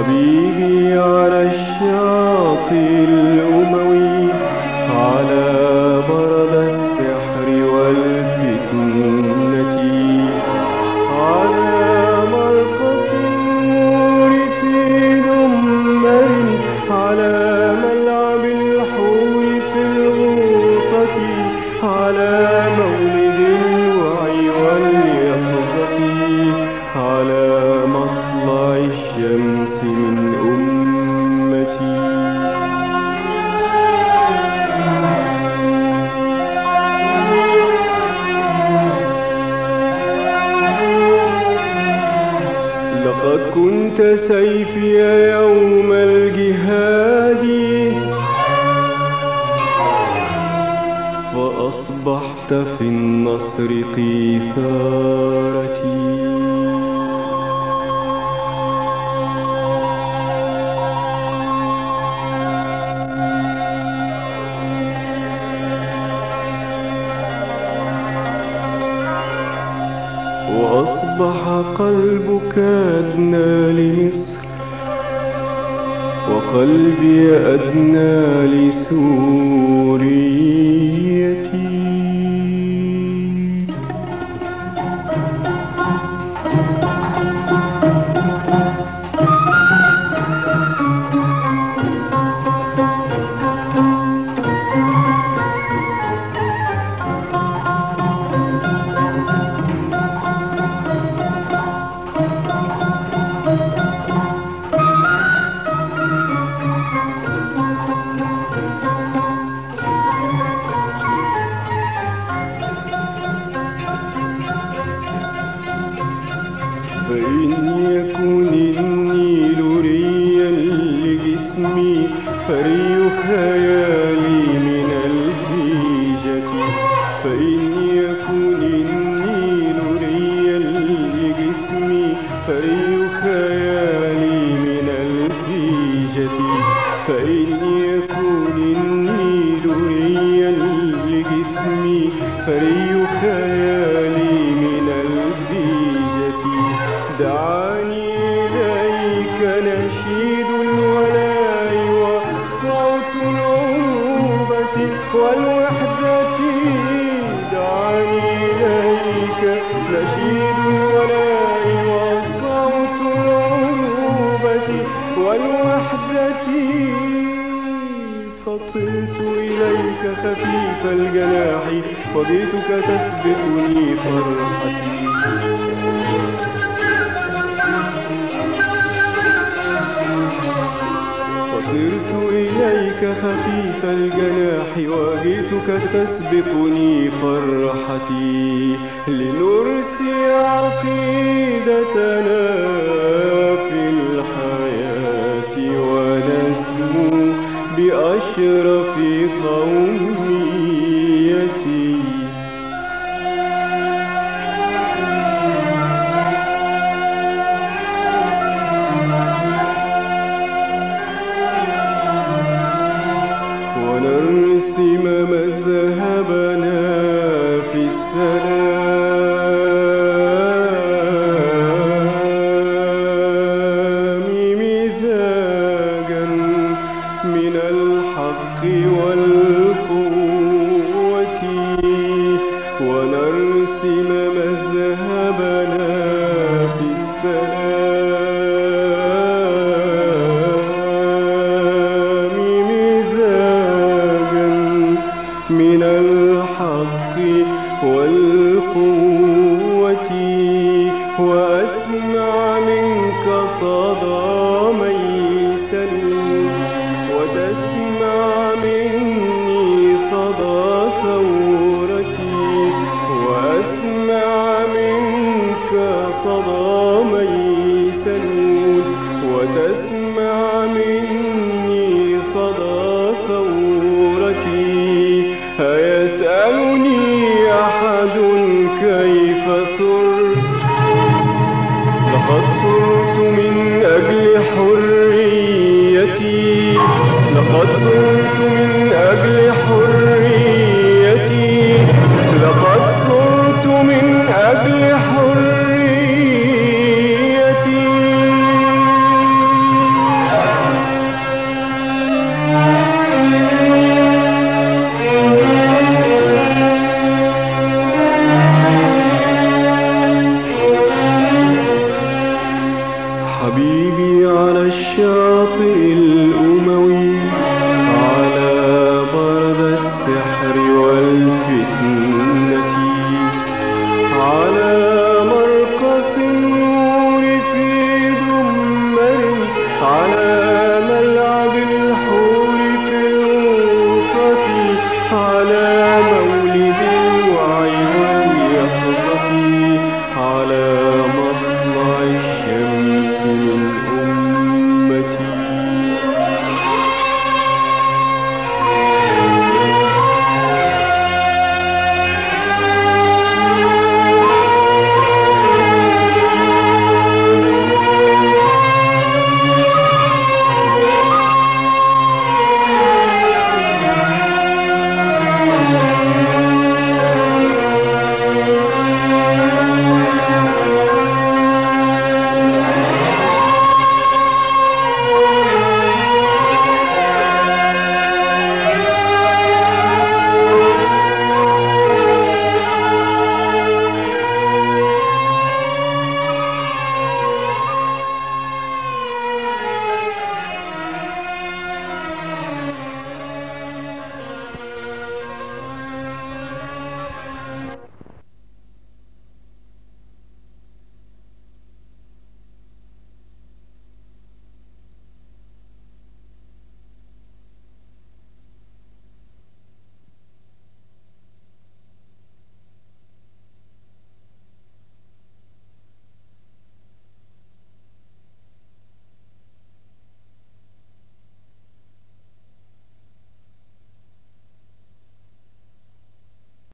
حبيبي على الشاطئ الأموي، على برد السحر والفتنة، على مرقص النور في دمر، على ملعب الحور في الغوطة، على مولد الوعي واليقظة، على مطلع الشمس من أمتي. لقد كنت سيفي يوم الجهاد، فأصبحت في النصر قيثارتي. وأصبح قلبك أدنى لمصر، وقلبي أدنى لسوريتي. فإن يكن النيل ريا لجسمي، فري خيالي من الفيجة. فإن يكن النيل ريا لجسمي، فري خيالي من الفيجة. فإن يكن النيل ريا لجسمي، فري خيالي من الفيجة. دعاني إليك نشيد الولاء وصوت العروبة والوحدة. دعاني إليك نشيد الولاء وصوت العروبة والوحدة. فطرت إليك خفيف الجناح، وجئتك تسبقني فرحتي. فطرت إليك خفيف الجناح، وجئتك تسبقني فرحتي. لنرسي عقيدتنا في الحياة، ونسمو بأشرف قوميتي. ونرسم مذهبنا في السلام، مزاجا من الحق والقوة. ونرسم مذهبنا في السلام، مزاجا من الحق والقوة. وأسمع منك صدى ميسا، وتسمع مني صدى ثورتي. وأسمع منك صدى ميسا، وتسمع مني صدى ثورتي. أيسألني أحد كيف ثرت؟ لقد ثرت من أجل حريتي، لقد ثرت من أجل حريتي.